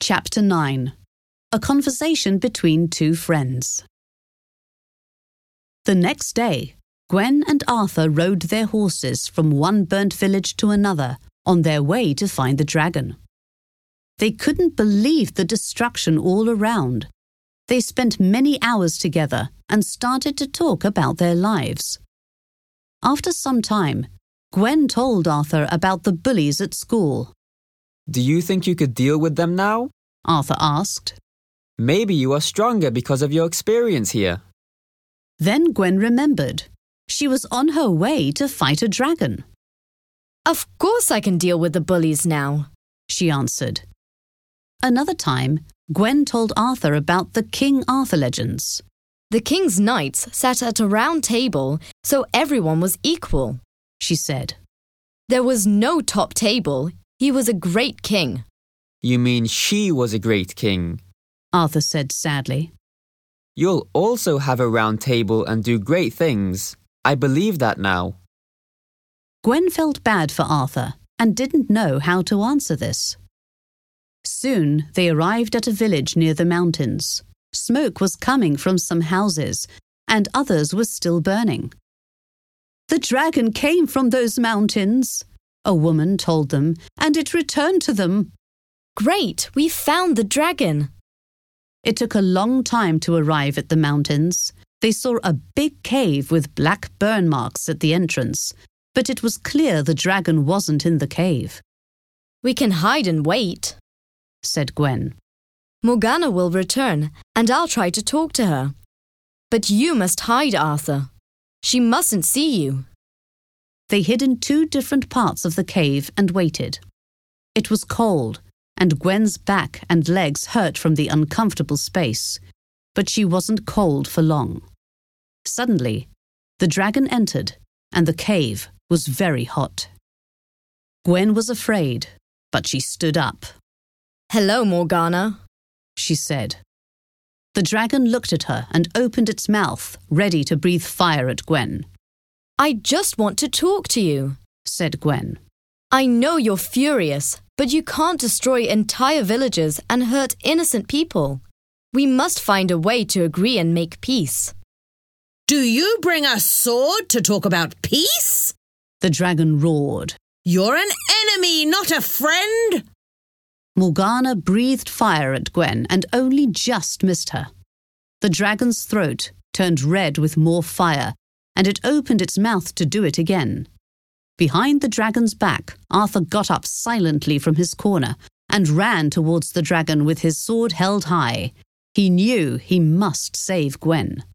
Chapter 9. A conversation between two friends. The next day, Gwen and Arthur rode their horses from one burnt village to another on their way to find the dragon. They couldn't believe the destruction all around. They spent many hours together and started to talk about their lives. After some time, Gwen told Arthur about the bullies at school. Do you think you could deal with them now? Arthur asked. Maybe you are stronger because of your experience here. Then Gwen remembered. She was on her way to fight a dragon. Of course I can deal with the bullies now, she answered. Another time, Gwen told Arthur about the King Arthur legends. The king's knights sat at a round table, so everyone was equal, she said. There was no top table. He was a great king. You mean she was a great king? Arthur said sadly. You'll also have a round table and do great things. I believe that now. Gwen felt bad for Arthur and didn't know how to answer this. Soon they arrived at a village near the mountains. Smoke was coming from some houses, and others were still burning. "The dragon came from those mountains," a woman told them, "and it returned to them." Great, we found the dragon. It took a long time to arrive at the mountains. They saw a big cave with black burn marks at the entrance, but it was clear the dragon wasn't in the cave. We can hide and wait, said Gwen. Morgana will return, and I'll try to talk to her. But you must hide, Arthur. She mustn't see you. They hid in two different parts of the cave and waited. It was cold, and Gwen's back and legs hurt from the uncomfortable space, but she wasn't cold for long. Suddenly, the dragon entered, and the cave was very hot. Gwen was afraid, but she stood up. Hello, Morgana, she said. The dragon looked at her and opened its mouth, ready to breathe fire at Gwen. I just want to talk to you, said Gwen. I know you're furious, but you can't destroy entire villages and hurt innocent people. We must find a way to agree and make peace. Do you bring a sword to talk about peace? The dragon roared. You're an enemy, not a friend. Morgana breathed fire at Gwen and only just missed her. The dragon's throat turned red with more fire, and it opened its mouth to do it again. Behind the dragon's back, Arthur got up silently from his corner and ran towards the dragon with his sword held high. He knew he must save Gwen.